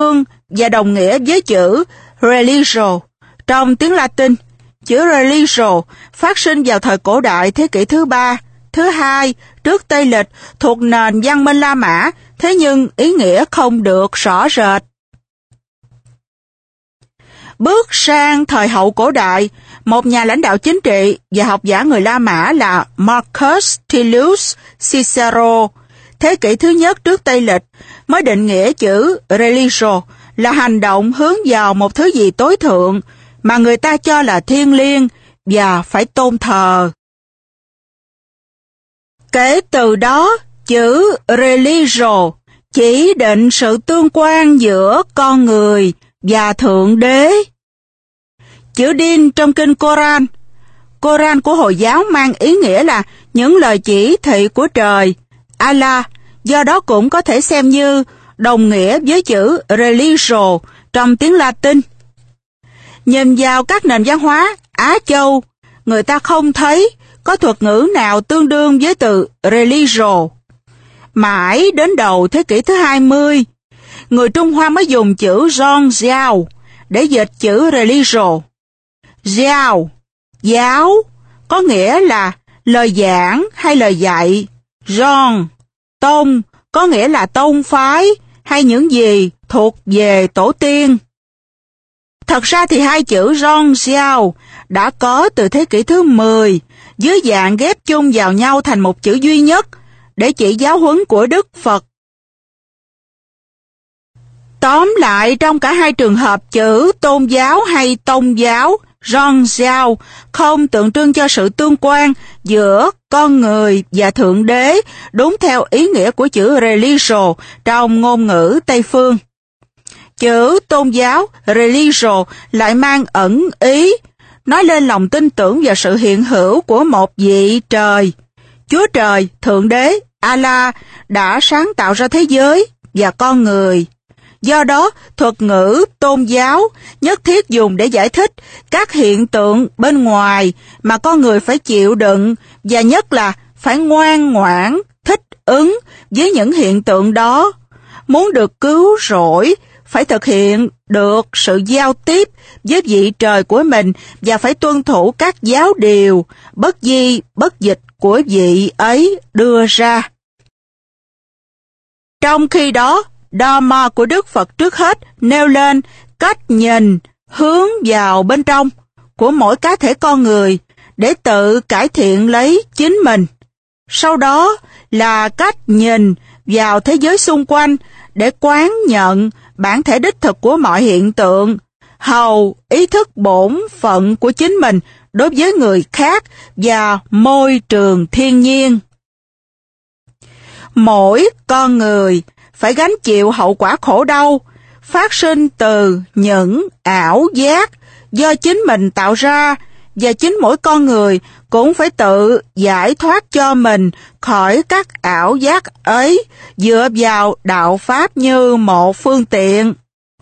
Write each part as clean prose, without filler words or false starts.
và đồng nghĩa với chữ religio trong tiếng Latin. Chữ religio phát sinh vào thời cổ đại thế kỷ thứ 3, thứ 2 trước Tây Lịch thuộc nền văn minh La Mã, thế nhưng ý nghĩa không được rõ rệt. Bước sang thời hậu cổ đại, một nhà lãnh đạo chính trị và học giả người La Mã là Marcus Tullius Cicero, thế kỷ thứ nhất trước Tây Lịch, mới định nghĩa chữ religio là hành động hướng vào một thứ gì tối thượng mà người ta cho là thiêng liêng và phải tôn thờ. Kể từ đó, chữ religio chỉ định sự tương quan giữa con người và Thượng Đế. Chữ din trong kinh Koran của Hồi giáo mang ý nghĩa là những lời chỉ thị của trời, Allah, do đó cũng có thể xem như đồng nghĩa với chữ religio trong tiếng Latin. Nhìn vào các nền văn hóa Á Châu, người ta không thấy có thuật ngữ nào tương đương với từ religio. Mãi đến đầu thế kỷ thứ 20, người Trung Hoa mới dùng chữ Zhao để dịch chữ religio. Zhao, giáo, có nghĩa là lời giảng hay lời dạy. Zhong, tông, có nghĩa là tông phái hay những gì thuộc về tổ tiên. Thật ra thì hai chữ Zhong Xiao đã có từ thế kỷ thứ 10 dưới dạng ghép chung vào nhau thành một chữ duy nhất để chỉ giáo huấn của Đức Phật. Tóm lại, trong cả hai trường hợp, chữ tôn giáo hay tông giáo, Zhong Xiao, không tượng trưng cho sự tương quan giữa con người và Thượng Đế, đúng theo ý nghĩa của chữ religio trong ngôn ngữ Tây Phương. Chữ tôn giáo, religio, lại mang ẩn ý, nói lên lòng tin tưởng vào sự hiện hữu của một vị trời. Chúa Trời, Thượng Đế, Allah đã sáng tạo ra thế giới và con người. Do đó, thuật ngữ tôn giáo nhất thiết dùng để giải thích các hiện tượng bên ngoài mà con người phải chịu đựng, và nhất là phải ngoan ngoãn, thích ứng với những hiện tượng đó. Muốn được cứu rỗi, phải thực hiện được sự giao tiếp với vị trời của mình và phải tuân thủ các giáo điều bất di bất dịch của vị ấy đưa ra. Trong khi đó, Dharma của Đức Phật trước hết nêu lên cách nhìn hướng vào bên trong của mỗi cá thể con người để tự cải thiện lấy chính mình. Sau đó là cách nhìn vào thế giới xung quanh để quán nhận bản thể đích thực của mọi hiện tượng, hầu ý thức bổn phận của chính mình đối với người khác và môi trường thiên nhiên. Mỗi con người phải gánh chịu hậu quả khổ đau phát sinh từ những ảo giác do chính mình tạo ra, và chính mỗi con người cũng phải tự giải thoát cho mình khỏi các ảo giác ấy dựa vào đạo Pháp như một phương tiện.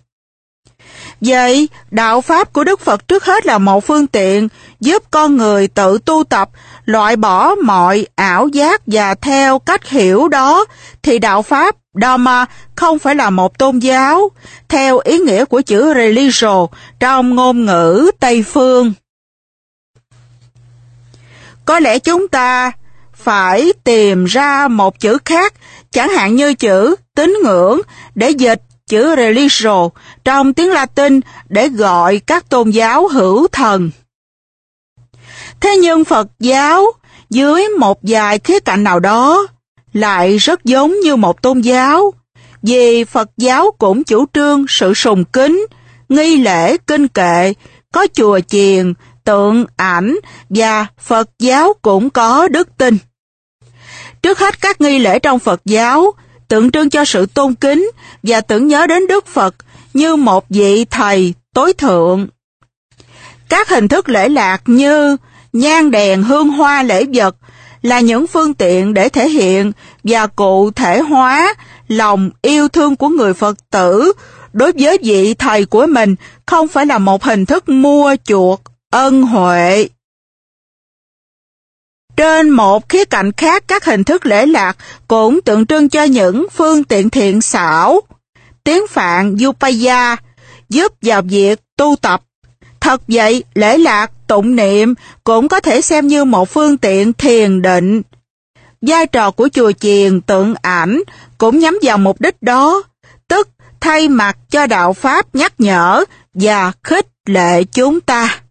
Vậy, đạo Pháp của Đức Phật trước hết là một phương tiện giúp con người tự tu tập, loại bỏ mọi ảo giác, và theo cách hiểu đó thì đạo Pháp Dharma không phải là một tôn giáo, theo ý nghĩa của chữ religio trong ngôn ngữ Tây Phương. Có lẽ chúng ta phải tìm ra một chữ khác, chẳng hạn như chữ tín ngưỡng, để dịch chữ religio trong tiếng Latin để gọi các tôn giáo hữu thần. Thế nhưng Phật giáo dưới một vài khía cạnh nào đó lại rất giống như một tôn giáo, vì Phật giáo cũng chủ trương sự sùng kính, nghi lễ kinh kệ, có chùa chiền, tượng ảnh, và Phật giáo cũng có đức tin. Trước hết, các nghi lễ trong Phật giáo tượng trưng cho sự tôn kính và tưởng nhớ đến Đức Phật như một vị thầy tối thượng. Các hình thức lễ lạc như nhang đèn, hương hoa, lễ vật là những phương tiện để thể hiện và cụ thể hóa lòng yêu thương của người Phật tử đối với vị thầy của mình, không phải là một hình thức mua chuộc ân huệ. Trên một khía cạnh khác, các hình thức lễ lạc cũng tượng trưng cho những phương tiện thiện xảo, tiếng Phạn Upaya, giúp vào việc tu tập. Thật vậy, lễ lạc, tụng niệm cũng có thể xem như một phương tiện thiền định. Vai trò của chùa chiền tượng ảnh cũng nhắm vào mục đích đó, tức thay mặt cho đạo Pháp nhắc nhở và khích lệ chúng ta.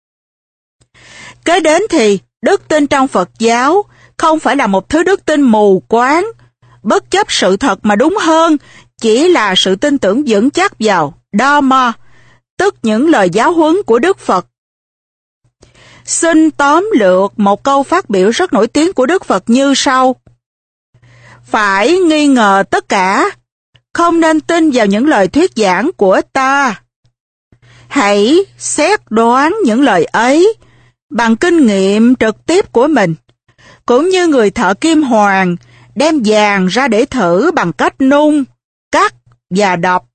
Kế đến thì, đức tin trong Phật giáo không phải là một thứ đức tin mù quáng, bất chấp sự thật mà đúng hơn, chỉ là sự tin tưởng vững chắc vào Dharma, tức những lời giáo huấn của Đức Phật. Xin tóm lược một câu phát biểu rất nổi tiếng của Đức Phật như sau: phải nghi ngờ tất cả, không nên tin vào những lời thuyết giảng của ta. Hãy xét đoán những lời ấy bằng kinh nghiệm trực tiếp của mình, cũng như người thợ kim hoàn đem vàng ra để thử bằng cách nung, cắt và đọc.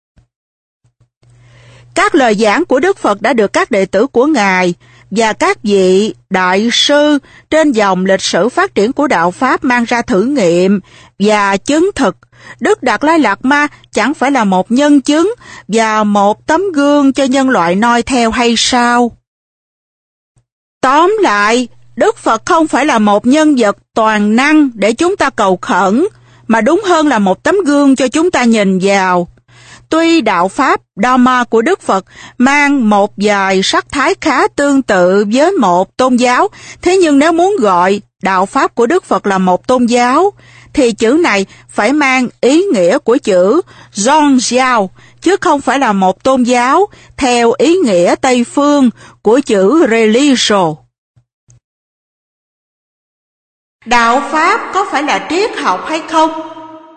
Các lời giảng của Đức Phật đã được các đệ tử của Ngài và các vị đại sư trên dòng lịch sử phát triển của đạo Pháp mang ra thử nghiệm và chứng thực. Đức Đạt Lai Lạt Ma chẳng phải là một nhân chứng và một tấm gương cho nhân loại noi theo hay sao? Tóm lại, Đức Phật không phải là một nhân vật toàn năng để chúng ta cầu khẩn, mà đúng hơn là một tấm gương cho chúng ta nhìn vào. Tuy đạo Pháp Dharma của Đức Phật mang một vài sắc thái khá tương tự với một tôn giáo, thế nhưng nếu muốn gọi đạo Pháp của Đức Phật là một tôn giáo, thì chữ này phải mang ý nghĩa của chữ Zhongjiao, chứ không phải là một tôn giáo theo ý nghĩa Tây phương của chữ religion. Đạo Pháp có phải là triết học hay không?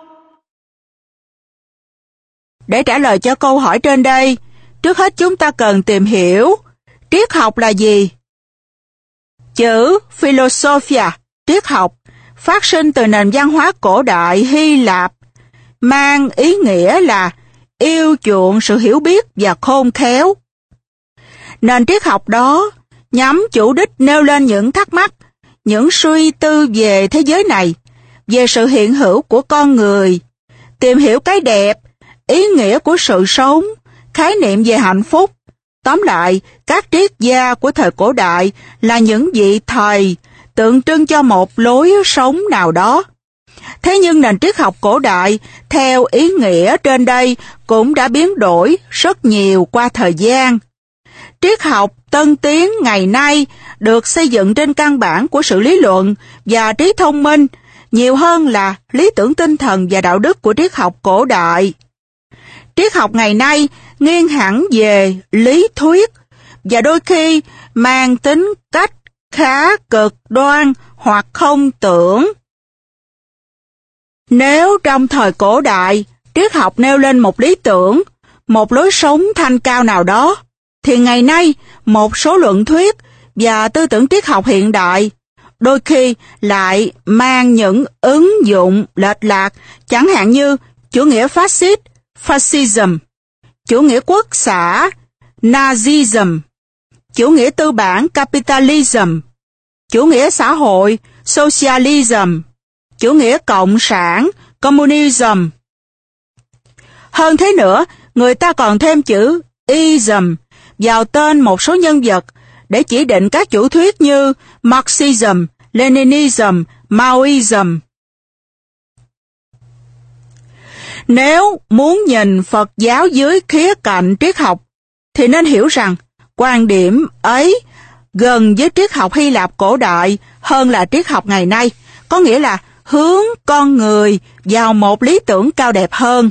Để trả lời cho câu hỏi trên đây, trước hết chúng ta cần tìm hiểu triết học là gì. Chữ philosophia, triết học, phát sinh từ nền văn hóa cổ đại Hy Lạp, mang ý nghĩa là yêu chuộng sự hiểu biết và khôn khéo. Nền triết học đó nhắm chủ đích nêu lên những thắc mắc, những suy tư về thế giới này, về sự hiện hữu của con người, tìm hiểu cái đẹp, ý nghĩa của sự sống, khái niệm về hạnh phúc. Tóm lại, các triết gia của thời cổ đại là những vị thầy tượng trưng cho một lối sống nào đó. Thế nhưng nền triết học cổ đại, theo ý nghĩa trên đây, cũng đã biến đổi rất nhiều qua thời gian. Triết học tân tiến ngày nay được xây dựng trên căn bản của sự lý luận và trí thông minh, nhiều hơn là lý tưởng tinh thần và đạo đức của triết học cổ đại. Triết học ngày nay nghiêng hẳn về lý thuyết và đôi khi mang tính cách khá cực đoan hoặc không tưởng. Nếu trong thời cổ đại, triết học nêu lên một lý tưởng, một lối sống thanh cao nào đó, thì ngày nay một số luận thuyết và tư tưởng triết học hiện đại đôi khi lại mang những ứng dụng lệch lạc, chẳng hạn như chủ nghĩa phát xít, fascism, chủ nghĩa quốc xã, Nazism, chủ nghĩa tư bản, capitalism, chủ nghĩa xã hội, socialism, chủ nghĩa cộng sản, communism. Hơn thế nữa, người ta còn thêm chữ ism vào tên một số nhân vật để chỉ định các chủ thuyết như Marxism, Leninism, Maoism. Nếu muốn nhìn Phật giáo dưới khía cạnh triết học, thì nên hiểu rằng quan điểm ấy gần với triết học Hy Lạp cổ đại hơn là triết học ngày nay, có nghĩa là hướng con người vào một lý tưởng cao đẹp hơn.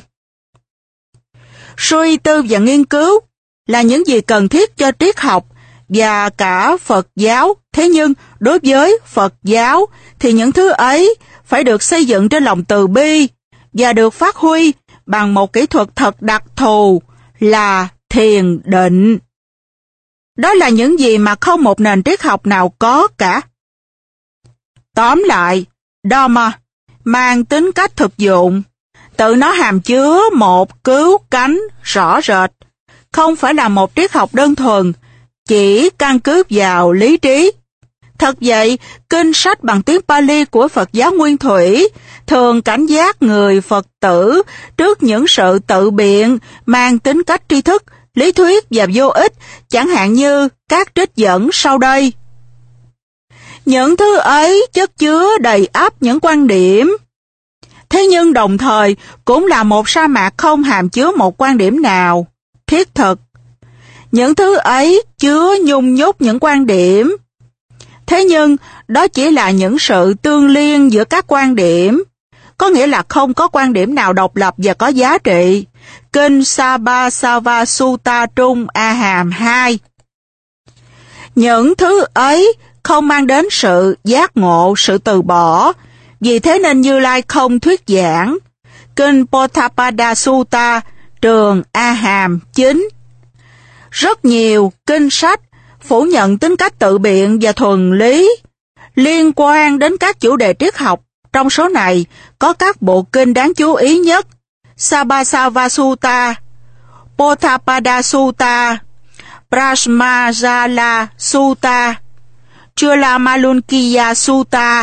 Suy tư và nghiên cứu là những gì cần thiết cho triết học và cả Phật giáo, thế nhưng đối với Phật giáo thì những thứ ấy phải được xây dựng trên lòng từ bi và được phát huy bằng một kỹ thuật thật đặc thù là thiền định. Đó là những gì mà không một nền triết học nào có cả. Tóm lại, Dharma mang tính cách thực dụng, tự nó hàm chứa một cứu cánh rõ rệt, không phải là một triết học đơn thuần, chỉ căn cứ vào lý trí. Thật vậy, kinh sách bằng tiếng Pali của Phật giáo Nguyên Thủy thường cảnh giác người Phật tử trước những sự tự biện mang tính cách tri thức, lý thuyết và vô ích, chẳng hạn như các trích dẫn sau đây. Những thứ ấy chất chứa đầy ắp những quan điểm. Thế nhưng đồng thời cũng là một sa mạc không hàm chứa một quan điểm nào thiết thực. Những thứ ấy chứa nhung nhúc những quan điểm. Thế nhưng đó chỉ là những sự tương liên giữa các quan điểm, có nghĩa là không có quan điểm nào độc lập và có giá trị. Kinh Sabasava Sutta Trung A Hàm 2. Những thứ ấy không mang đến sự giác ngộ, sự từ bỏ, vì thế nên Như Lai không thuyết giảng. Kinh Potthapada Sutta Trường A Hàm 9. Rất nhiều kinh sách phủ nhận tính cách tự biện và thuần lý liên quan đến các chủ đề triết học. Trong số này có các bộ kinh đáng chú ý nhất: Sabasava Sutta, Potthapada Sutta, Prasmajala Sutta, Chulamalunkiya Sutta.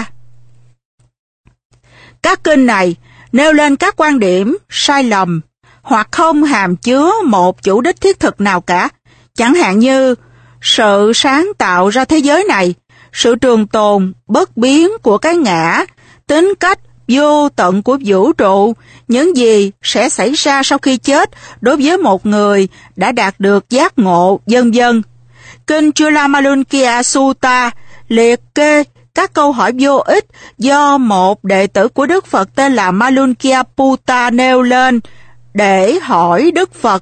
Các kinh này nêu lên các quan điểm sai lầm hoặc không hàm chứa một chủ đích thiết thực nào cả, chẳng hạn như sự sáng tạo ra thế giới này, sự trường tồn, bất biến của cái ngã, tính cách vô tận của vũ trụ, những gì sẽ xảy ra sau khi chết đối với một người đã đạt được giác ngộ, vân vân. Kinh Chulamalunkiya Sutta liệt kê các câu hỏi vô ích do một đệ tử của Đức Phật tên là Malunkyaputta nêu lên để hỏi Đức Phật.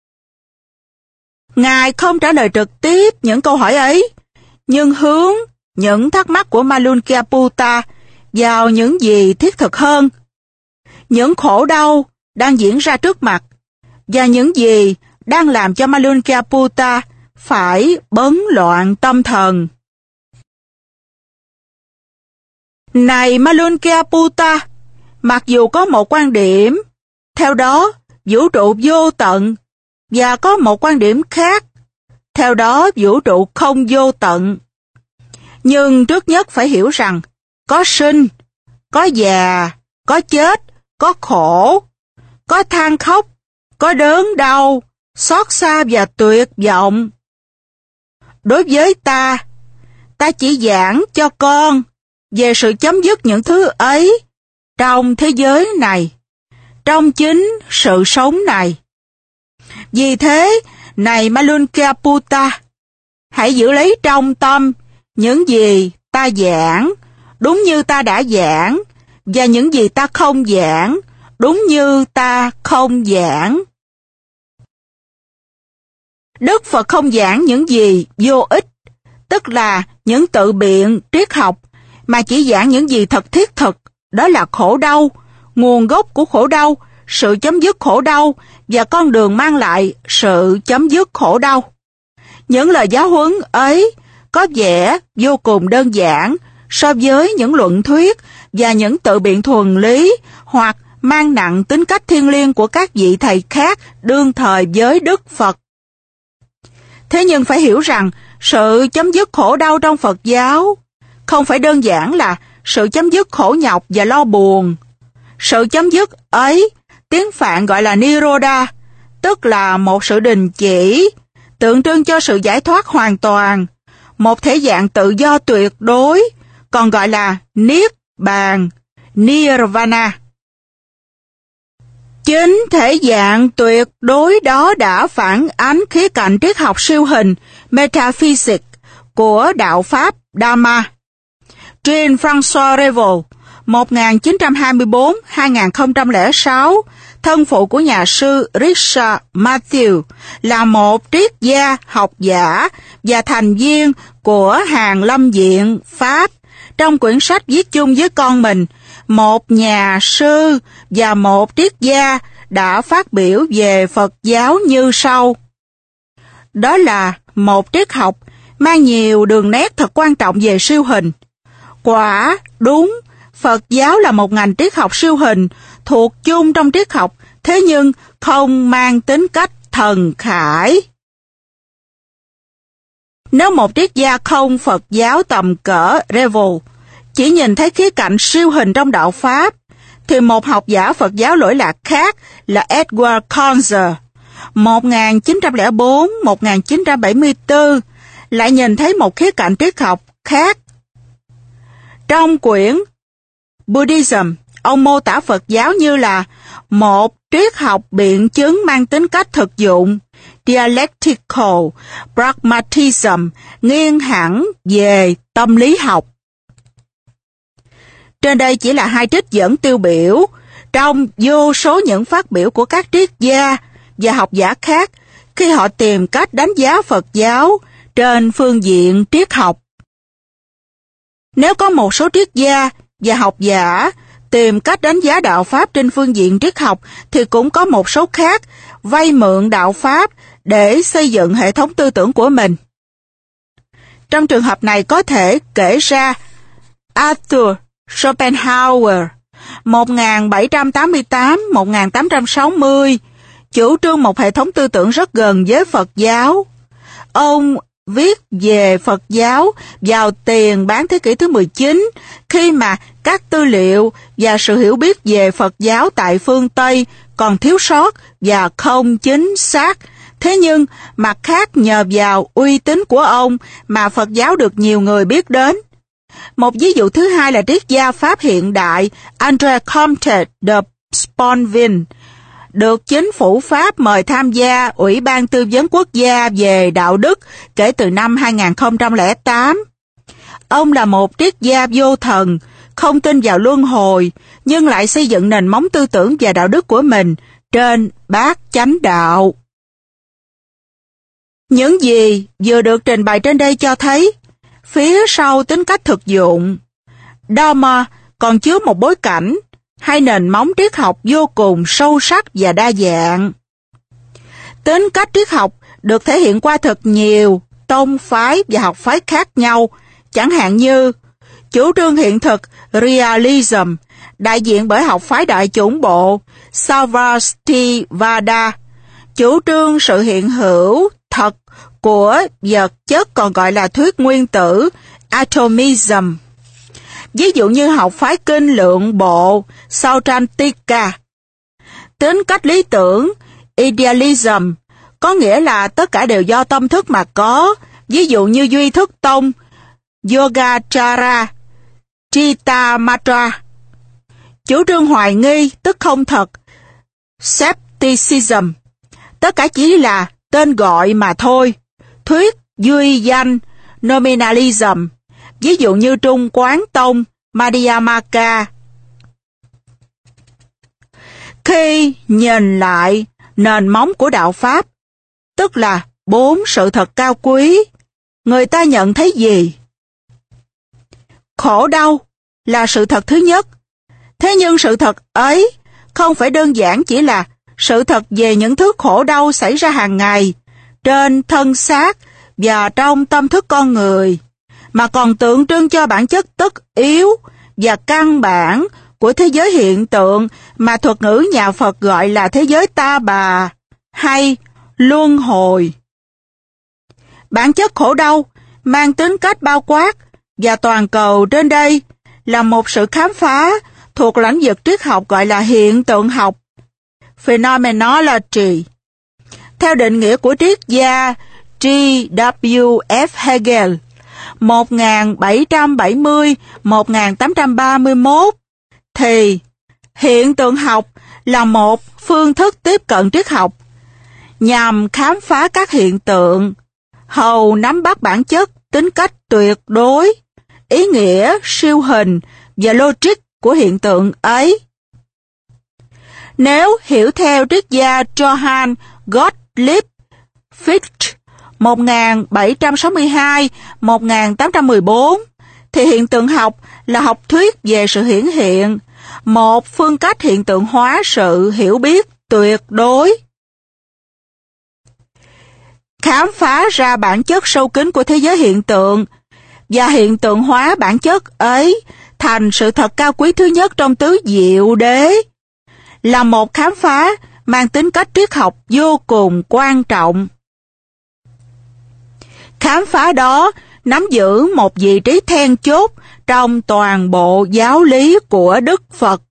Ngài không trả lời trực tiếp những câu hỏi ấy, nhưng hướng những thắc mắc của Malunkyaputta vào những gì thiết thực hơn, những khổ đau đang diễn ra trước mặt, và những gì đang làm cho Malunkyaputta phải bấn loạn tâm thần. Này Malunkyaputta, mặc dù có một quan điểm, theo đó vũ trụ vô tận, và có một quan điểm khác, theo đó vũ trụ không vô tận. Nhưng trước nhất phải hiểu rằng, có sinh, có già, có chết, có khổ, có than khóc, có đớn đau, xót xa và tuyệt vọng. Đối với ta chỉ giảng cho con về sự chấm dứt những thứ ấy trong thế giới này, trong chính sự sống này. Vì thế, này Malunkyaputta, hãy giữ lấy trong tâm những gì ta giảng, đúng như ta đã giảng, và những gì ta không giảng, đúng như ta không giảng. Đức Phật không giảng những gì vô ích, tức là những tự biện triết học, mà chỉ giảng những gì thật thiết thực, đó là khổ đau, nguồn gốc của khổ đau, sự chấm dứt khổ đau và con đường mang lại sự chấm dứt khổ đau. Những lời giáo huấn ấy có vẻ vô cùng đơn giản so với những luận thuyết và những tự biện thuần lý hoặc mang nặng tính cách thiêng liêng của các vị thầy khác đương thời với Đức Phật. Thế nhưng phải hiểu rằng sự chấm dứt khổ đau trong Phật giáo không phải đơn giản là sự chấm dứt khổ nhọc và lo buồn. Sự chấm dứt ấy tiếng Phạn gọi là Nirodha, tức là một sự đình chỉ, tượng trưng cho sự giải thoát hoàn toàn, một thể dạng tự do tuyệt đối, còn gọi là Niết Bàn, Nirvana. Chính thể dạng tuyệt đối đó đã phản ánh khía cạnh triết học siêu hình, metaphysics, của đạo Pháp Dharma. Jean-François Revel, 1924-2006, thân phụ của nhà sư Richard Matthew, là một triết gia, học giả và thành viên của Hàn Lâm Viện Pháp, trong quyển sách viết chung với con mình, một nhà sư và một triết gia, đã phát biểu về Phật giáo như sau. Đó là một triết học mang nhiều đường nét thật quan trọng về siêu hình. Quả đúng, Phật giáo là một ngành triết học siêu hình thuộc chung trong triết học, thế nhưng không mang tính cách thần khải. Nếu một triết gia không Phật giáo tầm cỡ Revel chỉ nhìn thấy khía cạnh siêu hình trong đạo Pháp, thì một học giả Phật giáo lỗi lạc khác là Edward Conzer 1904-1974 lại nhìn thấy một khía cạnh triết học khác. Trong quyển Buddhism, ông mô tả Phật giáo như là một triết học biện chứng mang tính cách thực dụng, dialectical pragmatism, nghiêng hẳn về tâm lý học. Trên đây chỉ là hai trích dẫn tiêu biểu trong vô số những phát biểu của các triết gia và học giả khác khi họ tìm cách đánh giá Phật giáo trên phương diện triết học. Nếu có một số triết gia và học giả tìm cách đánh giá đạo Pháp trên phương diện triết học, thì cũng có một số khác vay mượn đạo Pháp để xây dựng hệ thống tư tưởng của mình. Trong trường hợp này có thể kể ra Arthur Schopenhauer 1788-1860 chủ trương một hệ thống tư tưởng rất gần với Phật giáo. Ông viết về Phật giáo vào tiền bán thế kỷ thứ 19, khi mà các tư liệu và sự hiểu biết về Phật giáo tại phương Tây còn thiếu sót và không chính xác. Thế nhưng, mặt khác nhờ vào uy tín của ông mà Phật giáo được nhiều người biết đến. Một ví dụ thứ hai là triết gia Pháp hiện đại André Comte de Sponville, được chính phủ Pháp mời tham gia Ủy ban Tư vấn Quốc gia về đạo đức kể từ năm 2008. Ông là một triết gia vô thần, không tin vào luân hồi, nhưng lại xây dựng nền móng tư tưởng và đạo đức của mình trên bát chánh đạo. Những gì vừa được trình bày trên đây cho thấy, phía sau tính cách thực dụng, Dharma còn chứa một bối cảnh hay nền móng triết học vô cùng sâu sắc và đa dạng. Tính cách triết học được thể hiện qua thật nhiều tông phái và học phái khác nhau, chẳng hạn như chủ trương hiện thực Realism, đại diện bởi học phái đại chủng bộ Sarvastivada, chủ trương sự hiện hữu thật của vật chất còn gọi là thuyết nguyên tử Atomism. Ví dụ như học phái kinh lượng bộ Sautrantika. Tính cách lý tưởng Idealism có nghĩa là tất cả đều do tâm thức mà có, ví dụ như Duy Thức Tông Yogacara Chitamatra. Chủ trương hoài nghi tức không thật Skepticism, tất cả chỉ là tên gọi mà thôi. Thuyết duy danh Nominalism, ví dụ như Trung Quán Tông Madhyamaka. Khi nhìn lại nền móng của đạo Pháp, tức là 4 sự thật cao quý, người ta nhận thấy gì? Khổ đau là sự thật thứ nhất. Thế nhưng sự thật ấy không phải đơn giản chỉ là sự thật về những thứ khổ đau xảy ra hàng ngày trên thân xác và trong tâm thức con người, mà còn tượng trưng cho bản chất tất yếu và căn bản của thế giới hiện tượng mà thuật ngữ nhà Phật gọi là thế giới ta bà hay luân hồi. Bản chất khổ đau mang tính cách bao quát và toàn cầu trên đây là một sự khám phá thuộc lĩnh vực triết học gọi là hiện tượng học, phenomenology. Theo định nghĩa của triết gia G.W.F. Hegel 1770-1831, thì hiện tượng học là một phương thức tiếp cận triết học nhằm khám phá các hiện tượng, hầu nắm bắt bản chất, tính cách tuyệt đối, ý nghĩa siêu hình và logic của hiện tượng ấy. Nếu hiểu theo triết gia Johann Gottlieb Fichte 1762-1814, thì hiện tượng học là học thuyết về sự hiển hiện, một phương cách hiện tượng hóa sự hiểu biết tuyệt đối. Khám phá ra bản chất sâu kín của thế giới hiện tượng và hiện tượng hóa bản chất ấy thành sự thật cao quý thứ nhất trong tứ diệu đế là một khám phá mang tính cách triết học vô cùng quan trọng. Khám phá đó nắm giữ một vị trí then chốt trong toàn bộ giáo lý của Đức Phật.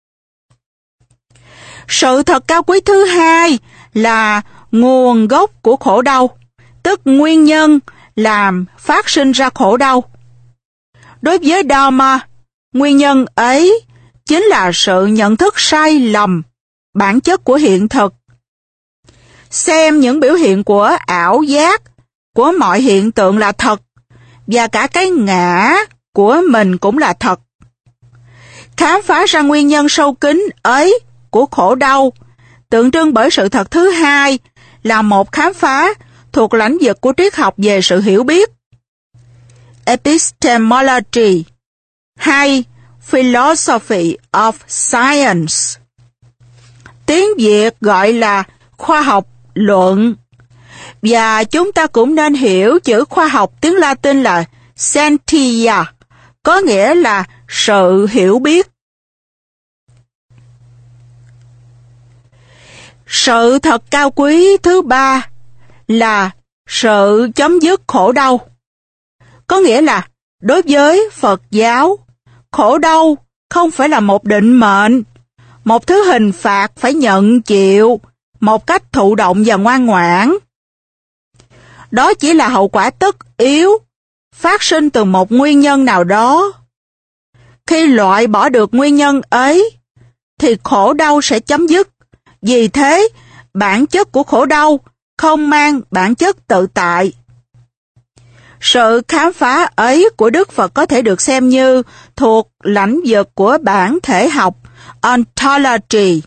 Sự thật cao quý thứ hai là nguồn gốc của khổ đau, tức nguyên nhân làm phát sinh ra khổ đau. Đối với Dharma, nguyên nhân ấy chính là sự nhận thức sai lầm bản chất của hiện thực. Xem những biểu hiện của ảo giác, của mọi hiện tượng là thật, và cả cái ngã của mình cũng là thật. Khám phá ra nguyên nhân sâu kín ấy của khổ đau, tượng trưng bởi sự thật thứ hai, là một khám phá thuộc lãnh vực của triết học về sự hiểu biết, epistemology, hay philosophy of science. Tiếng Việt gọi là khoa học luận, và chúng ta cũng nên hiểu chữ khoa học tiếng Latin là scientia, có nghĩa là sự hiểu biết. Sự thật cao quý thứ ba là sự chấm dứt khổ đau. Có nghĩa là đối với Phật giáo, khổ đau không phải là một định mệnh, một thứ hình phạt phải nhận chịu một cách thụ động và ngoan ngoãn. Đó chỉ là hậu quả tất yếu, phát sinh từ một nguyên nhân nào đó. Khi loại bỏ được nguyên nhân ấy, thì khổ đau sẽ chấm dứt. Vì thế, bản chất của khổ đau không mang bản chất tự tại. Sự khám phá ấy của Đức Phật có thể được xem như thuộc lãnh vực của bản thể học, ontology.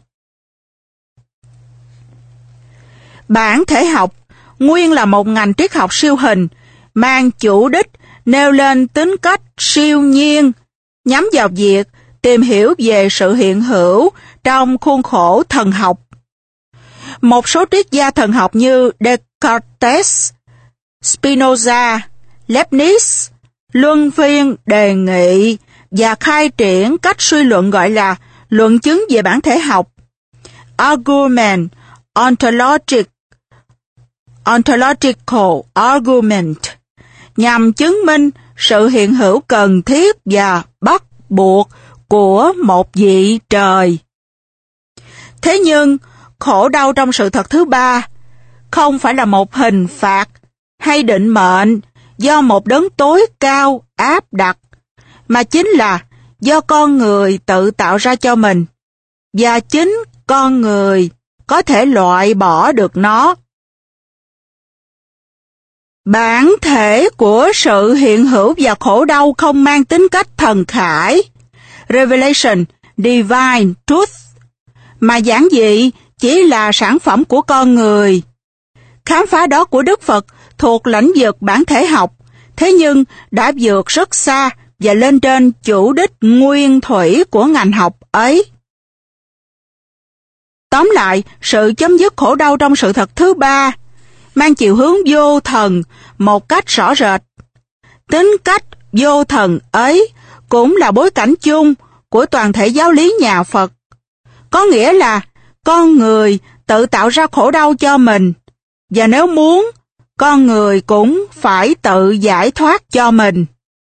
Bản thể học nguyên là một ngành triết học siêu hình, mang chủ đích nêu lên tính cách siêu nhiên, nhắm vào việc tìm hiểu về sự hiện hữu trong khuôn khổ thần học. Một số triết gia thần học như Descartes, Spinoza, Leibniz luân phiên đề nghị và khai triển cách suy luận gọi là luận chứng về bản thể học, argument, ontological argument, nhằm chứng minh sự hiện hữu cần thiết và bắt buộc của một vị trời. Thế nhưng, khổ đau trong sự thật thứ ba không phải là một hình phạt hay định mệnh do một đấng tối cao áp đặt, mà chính là do con người tự tạo ra cho mình, và chính con người có thể loại bỏ được nó. Bản thể của sự hiện hữu và khổ đau không mang tính cách thần khải, revelation, divine truth, mà giản dị chỉ là sản phẩm của con người. Khám phá đó của Đức Phật thuộc lãnh vực bản thể học, thế nhưng đã vượt rất xa và lên trên chủ đích nguyên thủy của ngành học ấy. Tóm lại, sự chấm dứt khổ đau trong sự thật thứ ba mang chiều hướng vô thần một cách rõ rệt. Tính cách vô thần ấy cũng là bối cảnh chung của toàn thể giáo lý nhà Phật. Có nghĩa là con người tự tạo ra khổ đau cho mình, và nếu muốn, con người cũng phải tự giải thoát cho mình.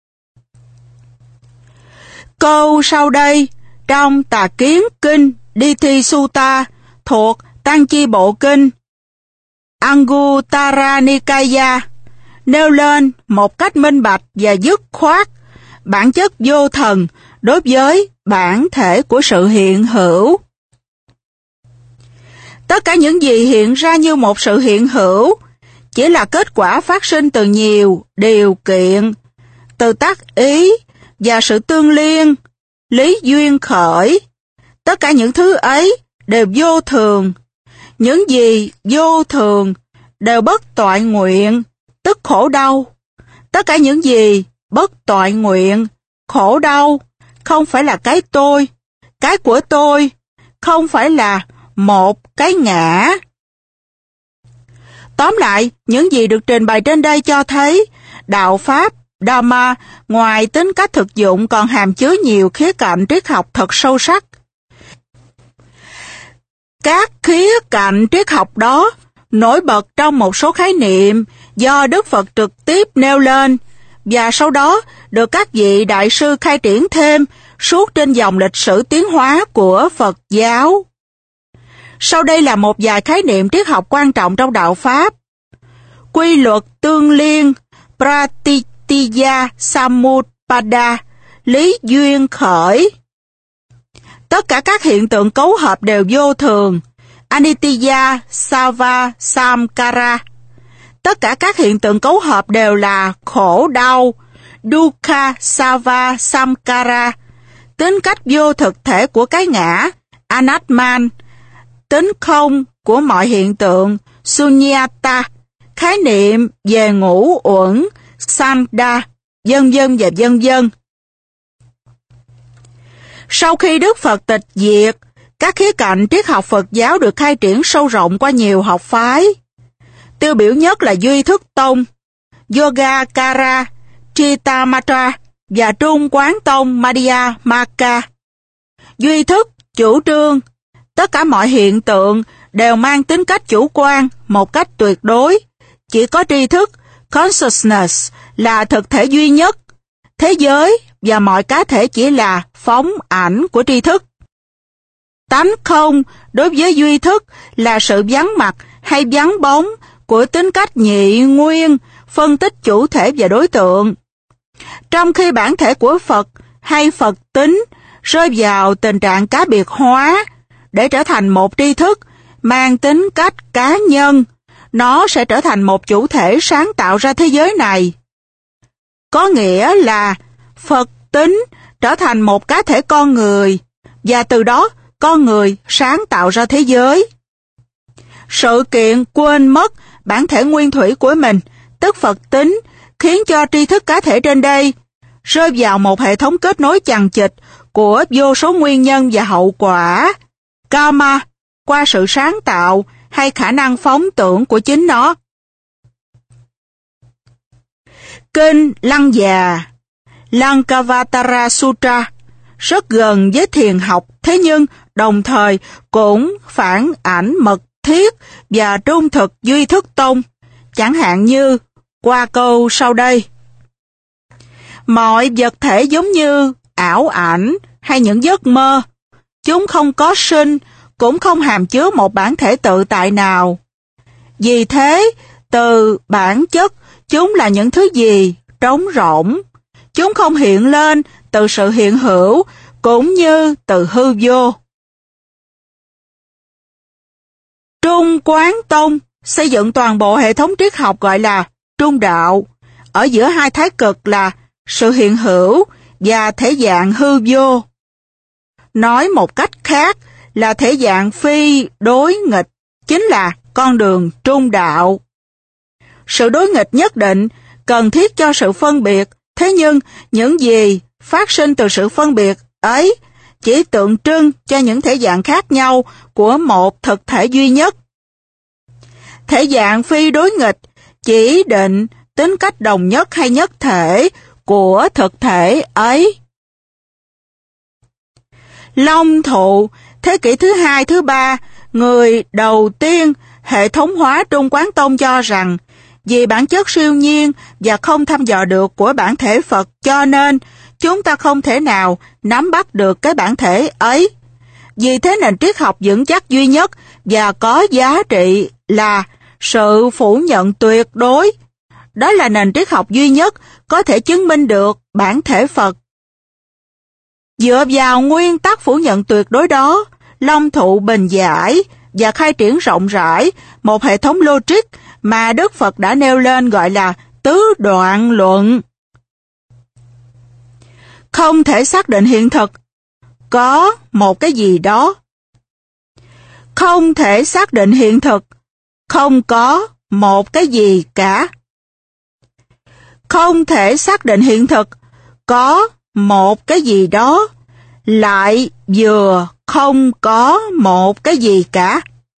Câu sau đây trong Tà Kiến Kinh Dithi Sutta thuộc Tăng Chi Bộ Kinh Anguttara Nikaya nêu lên một cách minh bạch và dứt khoát bản chất vô thần đối với bản thể của sự hiện hữu. Tất cả những gì hiện ra như một sự hiện hữu chỉ là kết quả phát sinh từ nhiều điều kiện, từ tác ý và sự tương liên, lý duyên khởi. Tất cả những thứ ấy đều vô thường. Những gì vô thường đều bất toại nguyện, tức khổ đau. Tất cả những gì bất toại nguyện, khổ đau, không phải là cái của tôi, không phải là một cái ngã. Tóm lại, những gì được trình bày trên đây cho thấy đạo Pháp, Dharma, ngoài tính cách thực dụng còn hàm chứa nhiều khía cạnh triết học thật sâu sắc. Các khía cạnh triết học đó nổi bật trong một số khái niệm do Đức Phật trực tiếp nêu lên, và sau đó được các vị đại sư khai triển thêm suốt trên dòng lịch sử tiến hóa của Phật giáo. Sau đây là một vài khái niệm triết học quan trọng trong đạo Pháp. Quy luật tương liên, Pratitya Samutpada, lý duyên khởi. Tất cả các hiện tượng cấu hợp đều vô thường, Anitya Sava Samkara. Tất cả các hiện tượng cấu hợp đều là khổ đau, Dukkha Sava Samkara. Tính cách vô thực thể của cái ngã, Anatman. Tính không của mọi hiện tượng, Sunyata. Khái niệm về ngũ uẩn, Samda, vân vân và vân vân. Sau khi Đức Phật tịch diệt, các khía cạnh triết học Phật giáo được khai triển sâu rộng qua nhiều học phái. Tiêu biểu nhất là Duy Thức Tông, Yogacara, Chittamatra và Trung Quán Tông Madhyamaka. Duy Thức chủ trương tất cả mọi hiện tượng đều mang tính cách chủ quan một cách tuyệt đối. Chỉ có tri thức, consciousness, là thực thể duy nhất. Thế giới và mọi cá thể chỉ là phóng ảnh của tri thức. Tánh không đối với duy thức là sự vắng mặt hay vắng bóng của tính cách nhị nguyên, phân tích chủ thể và đối tượng. Trong khi bản thể của Phật hay Phật tính rơi vào tình trạng cá biệt hóa để trở thành một tri thức mang tính cách cá nhân, nó sẽ trở thành một chủ thể sáng tạo ra thế giới này. Có nghĩa là Phật tính trở thành một cá thể con người, và từ đó con người sáng tạo ra thế giới. Sự kiện quên mất bản thể nguyên thủy của mình, tức Phật tính, khiến cho tri thức cá thể trên đây rơi vào một hệ thống kết nối chằng chịt của vô số nguyên nhân và hậu quả, karma, qua sự sáng tạo hay khả năng phóng tưởng của chính nó. Kinh Lăng Già, Lankavatara Sutra, rất gần với thiền học, thế nhưng đồng thời cũng phản ảnh mật thiết và trung thực Duy Thức Tông, chẳng hạn như qua câu sau đây. Mọi vật thể giống như ảo ảnh hay những giấc mơ, chúng không có sinh, cũng không hàm chứa một bản thể tự tại nào. Vì thế, từ bản chất, chúng là những thứ gì trống rỗng. Chúng không hiện lên từ sự hiện hữu, cũng như từ hư vô. Trung Quán Tông xây dựng toàn bộ hệ thống triết học gọi là trung đạo, ở giữa hai thái cực là sự hiện hữu và thể dạng hư vô. Nói một cách khác là thể dạng phi đối nghịch, chính là con đường trung đạo. Sự đối nghịch nhất định cần thiết cho sự phân biệt, thế nhưng những gì phát sinh từ sự phân biệt ấy chỉ tượng trưng cho những thể dạng khác nhau của một thực thể duy nhất. Thể dạng phi đối nghịch chỉ định tính cách đồng nhất hay nhất thể của thực thể ấy. Long Thụ, thế kỷ thứ 2, thứ 3, người đầu tiên hệ thống hóa Trung Quán Tông cho rằng vì bản chất siêu nhiên và không thăm dò được của bản thể Phật cho nên chúng ta không thể nào nắm bắt được cái bản thể ấy. Vì thế nền triết học vững chắc duy nhất và có giá trị là sự phủ nhận tuyệt đối. Đó là nền triết học duy nhất có thể chứng minh được bản thể Phật. Dựa vào nguyên tắc phủ nhận tuyệt đối đó, Long Thụ bình giải và khai triển rộng rãi một hệ thống logic mà Đức Phật đã nêu lên gọi là tứ đoạn luận. Không thể xác định hiện thực, có một cái gì đó. Không thể xác định hiện thực, không có một cái gì cả. Không thể xác định hiện thực, có một cái gì đó, lại vừa không có một cái gì cả.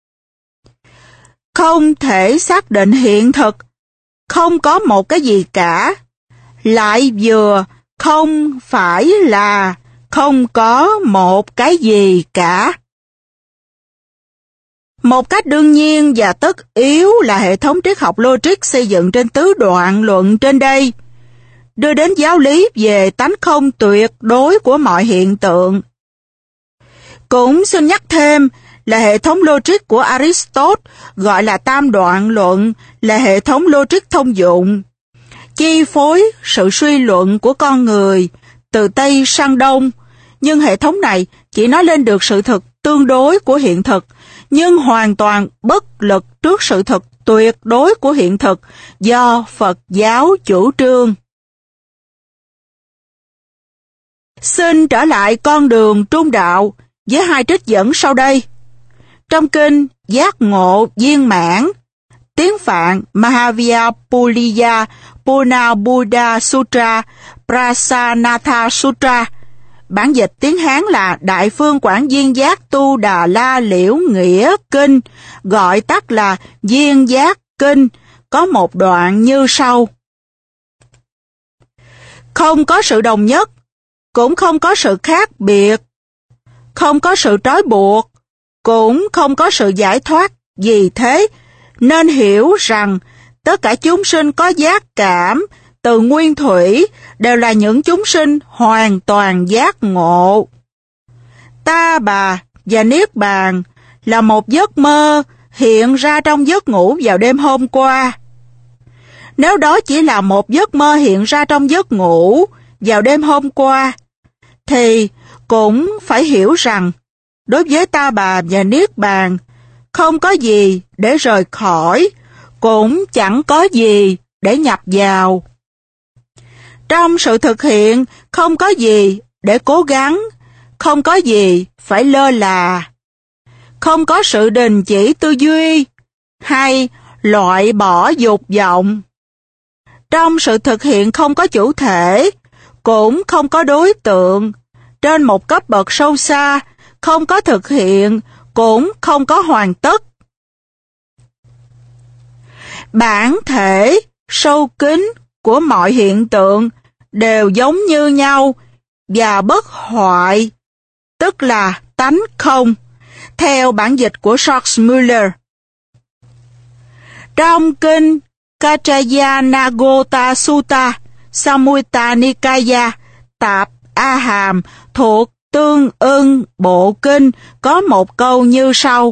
Không thể xác định hiện thực, không có một cái gì cả, lại vừa không phải là không có một cái gì cả. Một cách đương nhiên và tất yếu là hệ thống triết học logic xây dựng trên tứ đoạn luận trên đây, đưa đến giáo lý về tánh không tuyệt đối của mọi hiện tượng. Cũng xin nhắc thêm là hệ thống logic của Aristotle gọi là tam đoạn luận là hệ thống logic thông dụng, chi phối sự suy luận của con người từ Tây sang Đông, nhưng hệ thống này chỉ nói lên được sự thực tương đối của hiện thực, nhưng hoàn toàn bất lực trước sự thực tuyệt đối của hiện thực do Phật giáo chủ trương. Xin trở lại con đường trung đạo với hai trích dẫn sau đây. Trong kinh Giác Ngộ Viên Mãn, tiếng Phạn Mahavijayapuriya Purna Buddha Sutra Prasanatha Sutra, bản dịch tiếng Hán là Đại Phương Quảng Viên Giác Tu Đà La Liễu Nghĩa Kinh, gọi tắt là Viên Giác Kinh, có một đoạn như sau. Không có sự đồng nhất, cũng không có sự khác biệt, không có sự trói buộc, cũng không có sự giải thoát. Vì thế, nên hiểu rằng tất cả chúng sinh có giác cảm từ nguyên thủy đều là những chúng sinh hoàn toàn giác ngộ. Ta bà và Niết Bàn là một giấc mơ hiện ra trong giấc ngủ vào đêm hôm qua. Nếu đó chỉ là một giấc mơ hiện ra trong giấc ngủ vào đêm hôm qua, thì cũng phải hiểu rằng đối với ta bà và Niết Bàn không có gì để rời khỏi, cũng chẳng có gì để nhập vào. Trong sự thực hiện không có gì để cố gắng, không có gì phải lơ là, không có sự đình chỉ tư duy hay loại bỏ dục vọng. Trong sự thực hiện không có chủ thể, cũng không có đối tượng. Trên một cấp bậc sâu xa, không có thực hiện, cũng không có hoàn tất. Bản thể sâu kín của mọi hiện tượng đều giống như nhau và bất hoại, tức là tánh không, theo bản dịch của George Muller. Trong kinh Kaccayana Sutta, Samyutta Nikaya, tạp A Hàm thuộc Tương ưng Bộ Kinh có một câu như sau.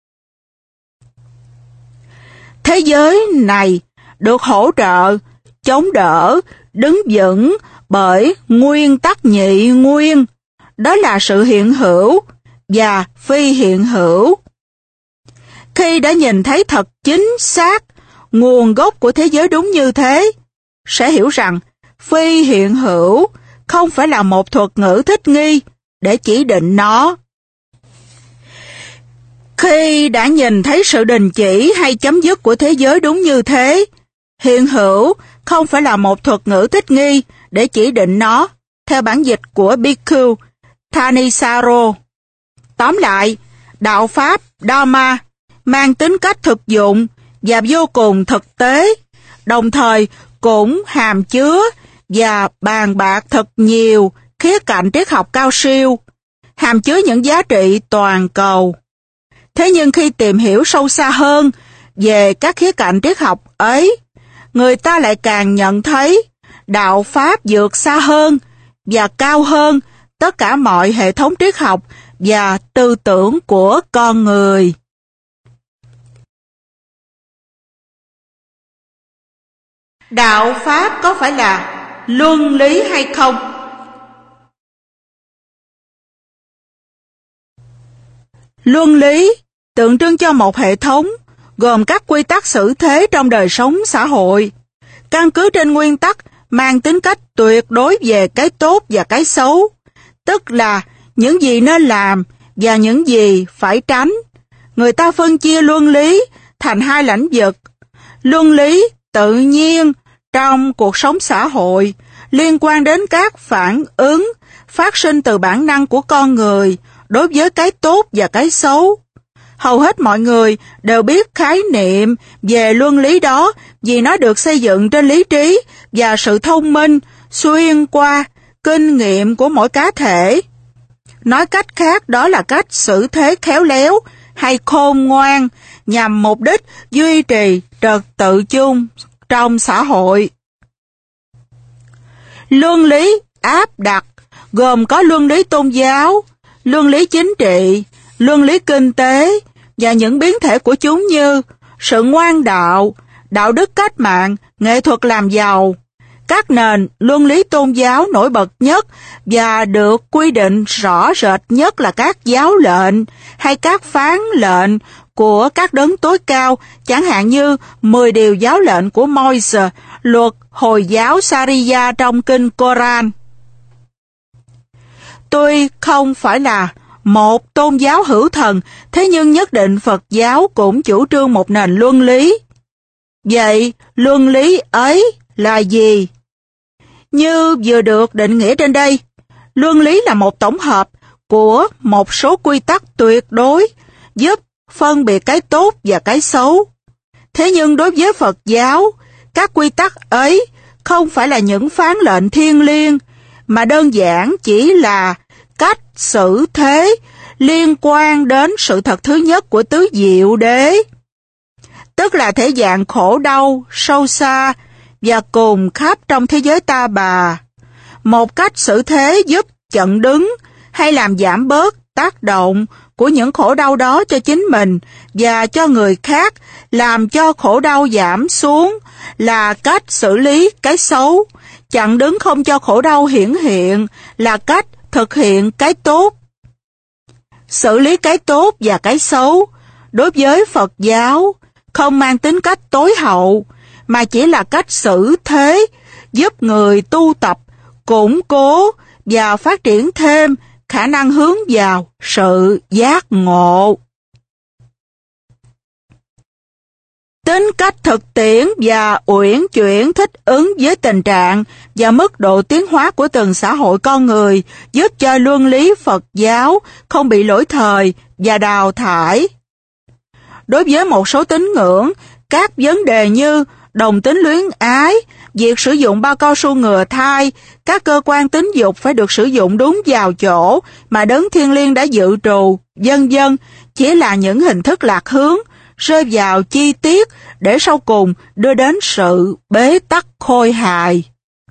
Thế giới này được hỗ trợ, chống đỡ, đứng vững bởi nguyên tắc nhị nguyên, đó là sự hiện hữu và phi hiện hữu. Khi đã nhìn thấy thật chính xác nguồn gốc của thế giới đúng như thế, sẽ hiểu rằng phi hiện hữu không phải là một thuật ngữ thích nghi để chỉ định nó. Khi đã nhìn thấy sự đình chỉ hay chấm dứt của thế giới đúng như thế, hiện hữu không phải là một thuật ngữ thích nghi để chỉ định nó, theo bản dịch của Bhikkhu Thanisaro. Tóm lại, đạo Pháp Dharma mang tính cách thực dụng và vô cùng thực tế, đồng thời cũng hàm chứa và bàn bạc thật nhiều khía cạnh triết học cao siêu, hàm chứa những giá trị toàn cầu. Thế nhưng khi tìm hiểu sâu xa hơn về các khía cạnh triết học ấy, người ta lại càng nhận thấy đạo Pháp vượt xa hơn và cao hơn tất cả mọi hệ thống triết học và tư tưởng của con người. Đạo Pháp có phải là luân lý hay không? Luân lý tượng trưng cho một hệ thống gồm các quy tắc xử thế trong đời sống xã hội, căn cứ trên nguyên tắc mang tính cách tuyệt đối về cái tốt và cái xấu, tức là những gì nên làm và những gì phải tránh. Người ta phân chia luân lý thành hai lĩnh vực: luân lý tự nhiên trong cuộc sống xã hội liên quan đến các phản ứng phát sinh từ bản năng của con người đối với cái tốt và cái xấu. Hầu hết mọi người đều biết khái niệm về luân lý đó vì nó được xây dựng trên lý trí và sự thông minh xuyên qua kinh nghiệm của mỗi cá thể. Nói cách khác, đó là cách xử thế khéo léo hay khôn ngoan nhằm mục đích duy trì trật tự chung trong xã hội. Luân lý áp đặt gồm có luân lý tôn giáo, luân lý chính trị, luân lý kinh tế và những biến thể của chúng như sự ngoan đạo, đạo đức cách mạng, nghệ thuật làm giàu. Các nền luân lý tôn giáo nổi bật nhất và được quy định rõ rệt nhất là các giáo lệnh hay các phán lệnh của các đấng tối cao, chẳng hạn như 10 điều giáo lệnh của Môi-se, luật Hồi giáo Sharia trong kinh Koran. Tuy không phải là một tôn giáo hữu thần, thế nhưng nhất định Phật giáo cũng chủ trương một nền luân lý. Vậy, luân lý ấy là gì? Như vừa được định nghĩa trên đây, luân lý là một tổng hợp của một số quy tắc tuyệt đối giúp phân biệt cái tốt và cái xấu. Thế nhưng đối với Phật giáo, các quy tắc ấy không phải là những phán lệnh thiêng liêng, mà đơn giản chỉ là cách xử thế liên quan đến sự thật thứ nhất của tứ diệu đế, tức là thể dạng khổ đau sâu xa và cùng khắp trong thế giới ta bà. Một cách xử thế giúp chặn đứng hay làm giảm bớt tác động của những khổ đau đó cho chính mình và cho người khác, làm cho khổ đau giảm xuống là cách xử lý cái xấu. Chặn đứng không cho khổ đau hiển hiện là cách thực hiện cái tốt. Xử lý cái tốt và cái xấu đối với Phật giáo không mang tính cách tối hậu, mà chỉ là cách xử thế giúp người tu tập củng cố và phát triển thêm khả năng hướng vào sự giác ngộ. Tính cách thực tiễn và uyển chuyển thích ứng với tình trạng và mức độ tiến hóa của từng xã hội con người giúp cho luân lý Phật giáo không bị lỗi thời và đào thải. Đối với một số tín ngưỡng, các vấn đề như đồng tính luyến ái, việc sử dụng bao cao su ngừa thai, các cơ quan tính dục phải được sử dụng đúng vào chỗ mà Đấng Thiên Liêng đã dự trù, vân vân, chỉ là những hình thức lạc hướng, rơi vào chi tiết để sau cùng đưa đến sự bế tắc khôi hài.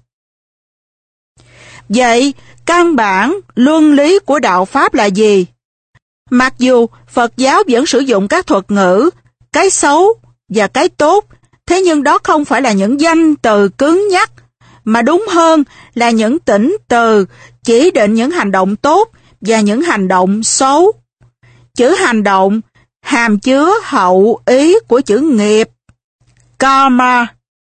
Vậy, căn bản luân lý của đạo Pháp là gì? Mặc dù Phật giáo vẫn sử dụng các thuật ngữ, cái xấu và cái tốt, thế nhưng đó không phải là những danh từ cứng nhắc, mà đúng hơn là những tỉnh từ chỉ định những hành động tốt và những hành động xấu. Chữ hành động hàm chứa hậu ý của chữ nghiệp, karma.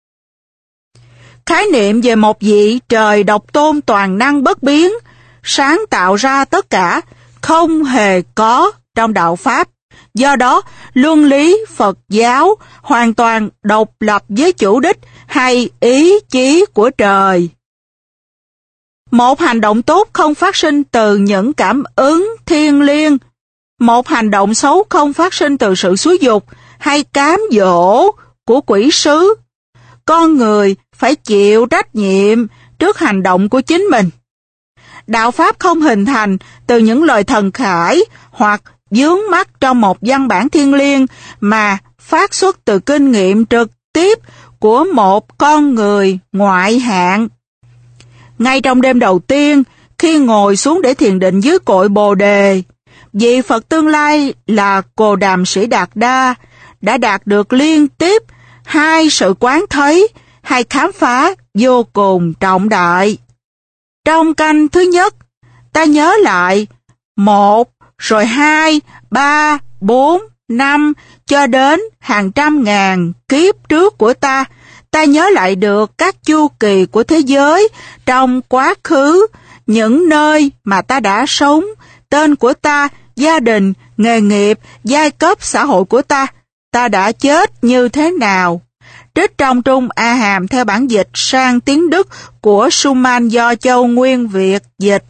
Khái niệm về một vị trời độc tôn toàn năng bất biến, sáng tạo ra tất cả, không hề có trong đạo Pháp. Do đó, luân lý Phật giáo hoàn toàn độc lập với chủ đích hay ý chí của trời. Một hành động tốt không phát sinh từ những cảm ứng thiêng liêng. Một hành động xấu không phát sinh từ sự xúi dục hay cám dỗ của quỷ sứ. Con người phải chịu trách nhiệm trước hành động của chính mình. Đạo Pháp không hình thành từ những lời thần khải hoặc vướng mắc trong một văn bản thiêng liêng, mà phát xuất từ kinh nghiệm trực tiếp của một con người ngoại hạng. Ngay trong đêm đầu tiên, khi ngồi xuống để thiền định dưới cội Bồ Đề, vị Phật tương lai là Cồ Đàm Sĩ Đạt Đa đã đạt được liên tiếp 2 sự quán thấy, 2 khám phá vô cùng trọng đại. Trong canh thứ nhất, ta nhớ lại 1, rồi 2, 3, 4, 5 cho đến hàng trăm ngàn kiếp trước của ta. Ta nhớ lại được các chu kỳ của thế giới trong quá khứ, những nơi mà ta đã sống, tên của ta, gia đình, nghề nghiệp, giai cấp xã hội của ta. Ta đã chết như thế nào? Trích trong Trung A Hàm theo bản dịch sang tiếng Đức của Schumann do Châu Nguyên Việt dịch.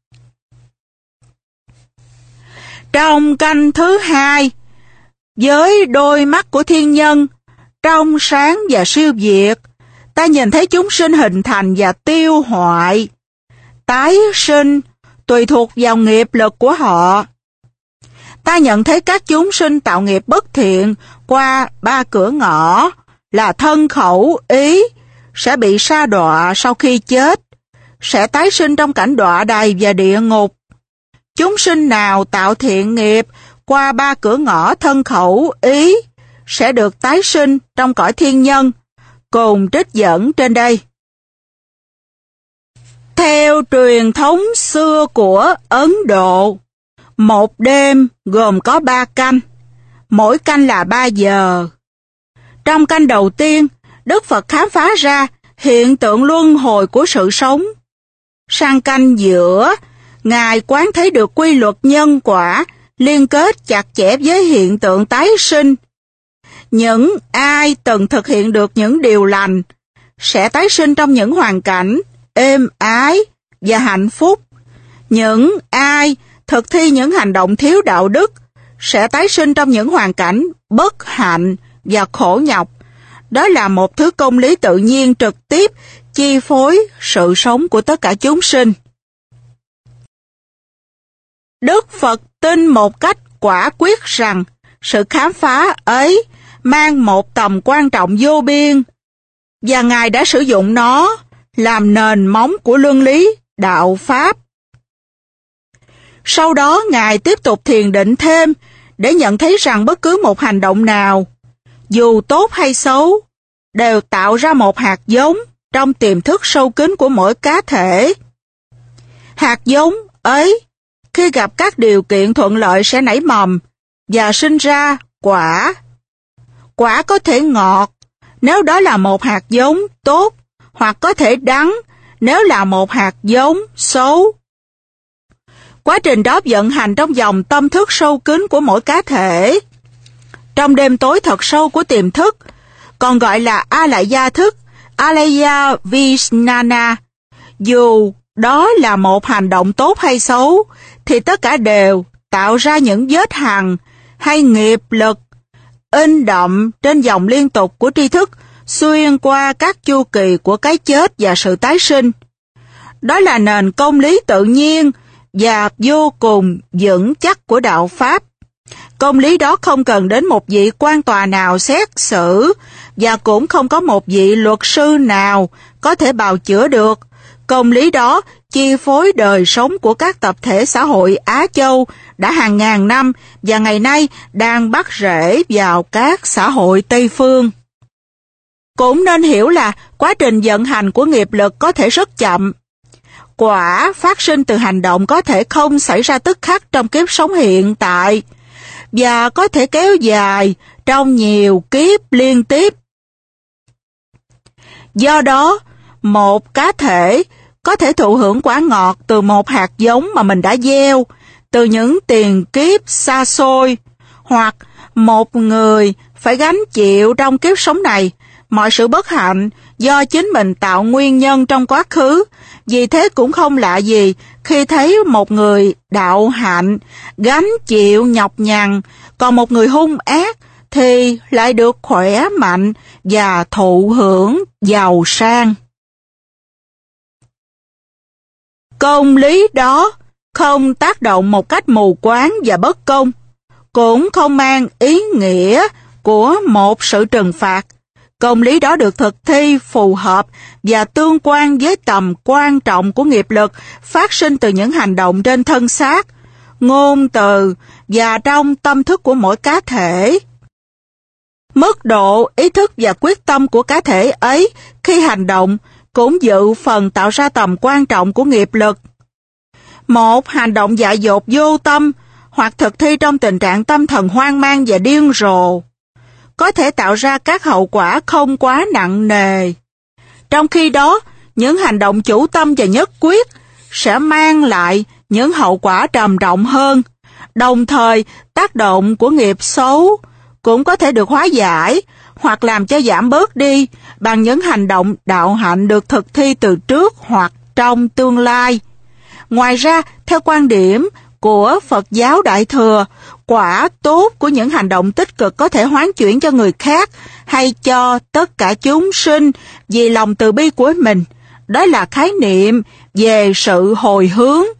Trong canh thứ 2, với đôi mắt của thiên nhân, trong sáng và siêu việt, ta nhìn thấy chúng sinh hình thành và tiêu hoại, tái sinh, tùy thuộc vào nghiệp lực của họ. Ta nhận thấy các chúng sinh tạo nghiệp bất thiện qua 3 cửa ngõ là thân khẩu ý sẽ bị sa đọa sau khi chết, sẽ tái sinh trong cảnh đọa đày và địa ngục. Chúng sinh nào tạo thiện nghiệp qua 3 cửa ngõ thân khẩu ý sẽ được tái sinh trong cõi thiên nhân, cùng trích dẫn trên đây. Theo truyền thống xưa của Ấn Độ, một đêm gồm có 3 canh, mỗi canh là 3 giờ. Trong canh đầu tiên, Đức Phật khám phá ra hiện tượng luân hồi của sự sống. Sang canh giữa, Ngài quán thấy được quy luật nhân quả liên kết chặt chẽ với hiện tượng tái sinh. Những ai từng thực hiện được những điều lành sẽ tái sinh trong những hoàn cảnh êm ái và hạnh phúc. Những ai thực thi những hành động thiếu đạo đức sẽ tái sinh trong những hoàn cảnh bất hạnh và khổ nhọc. Đó là một thứ công lý tự nhiên trực tiếp chi phối sự sống của tất cả chúng sinh. Đức Phật tin một cách quả quyết rằng sự khám phá ấy mang một tầm quan trọng vô biên, và Ngài đã sử dụng nó làm nền móng của luân lý đạo Pháp. Sau đó Ngài tiếp tục thiền định thêm để nhận thấy rằng bất cứ một hành động nào, dù tốt hay xấu, đều tạo ra một hạt giống trong tiềm thức sâu kín của mỗi cá thể. Hạt giống ấy, khi gặp các điều kiện thuận lợi sẽ nảy mầm và sinh ra quả. Quả có thể ngọt nếu đó là một hạt giống tốt, hoặc có thể đắng nếu là một hạt giống xấu. Quá trình đó vận hành trong dòng tâm thức sâu kín của mỗi cá thể. Trong đêm tối thật sâu của tiềm thức, còn gọi là Alaya thức, Alaya Vijnana, dù đó là một hành động tốt hay xấu, thì tất cả đều tạo ra những vết hằn hay nghiệp lực in đậm trên dòng liên tục của tri thức xuyên qua các chu kỳ của cái chết và sự tái sinh. Đó là nền công lý tự nhiên và vô cùng vững chắc của đạo Pháp. Công lý đó không cần đến một vị quan tòa nào xét xử, và cũng không có một vị luật sư nào có thể bào chữa được. Công lý đó chi phối đời sống của các tập thể xã hội Á Châu đã hàng ngàn năm và ngày nay đang bắt rễ vào các xã hội Tây Phương. Cũng nên hiểu là quá trình vận hành của nghiệp lực có thể rất chậm. Quả phát sinh từ hành động có thể không xảy ra tức khắc trong kiếp sống hiện tại, và có thể kéo dài trong nhiều kiếp liên tiếp. Do đó, một cá thể có thể thụ hưởng quả ngọt từ một hạt giống mà mình đã gieo từ những tiền kiếp xa xôi, hoặc một người phải gánh chịu trong kiếp sống này mọi sự bất hạnh do chính mình tạo nguyên nhân trong quá khứ. Vì thế cũng không lạ gì khi thấy một người đạo hạnh gánh chịu nhọc nhằn, còn một người hung ác thì lại được khỏe mạnh và thụ hưởng giàu sang. Công lý đó không tác động một cách mù quáng và bất công, cũng không mang ý nghĩa của một sự trừng phạt. Công lý đó được thực thi phù hợp và tương quan với tầm quan trọng của nghiệp lực phát sinh từ những hành động trên thân xác, ngôn từ và trong tâm thức của mỗi cá thể. Mức độ ý thức và quyết tâm của cá thể ấy khi hành động cũng dự phần tạo ra tầm quan trọng của nghiệp lực. Một hành động dại dột vô tâm hoặc thực thi trong tình trạng tâm thần hoang mang và điên rồ có thể tạo ra các hậu quả không quá nặng nề. Trong khi đó, những hành động chủ tâm và nhất quyết sẽ mang lại những hậu quả trầm trọng hơn. Đồng thời, tác động của nghiệp xấu cũng có thể được hóa giải hoặc làm cho giảm bớt đi bằng những hành động đạo hạnh được thực thi từ trước hoặc trong tương lai. Ngoài ra, theo quan điểm của Phật giáo Đại Thừa, quả tốt của những hành động tích cực có thể hoán chuyển cho người khác hay cho tất cả chúng sinh vì lòng từ bi của mình. Đó là khái niệm về sự hồi hướng